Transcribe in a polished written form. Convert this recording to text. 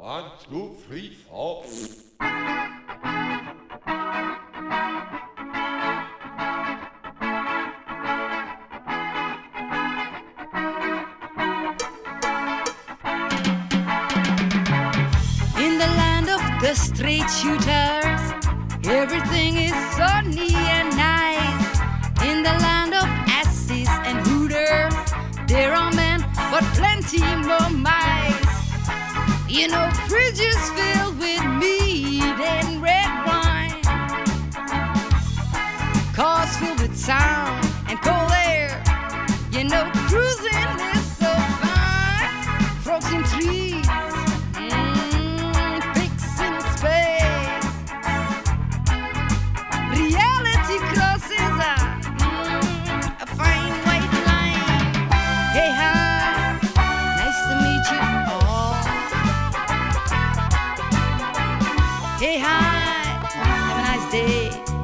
1, 2, 3, 4. In the land of the straight shooters, everything is sunny and nice. In the land of asses and hooters, there are men, but plenty more mice. You know, fridges filled with meat and red wine, cars filled with sound and cold air. You know, cruising is so fine. Frogs in trees, pigs in space. Reality crosses a fine white line. Hey, hi, nice to meet you all. Hey, hi, have a nice day.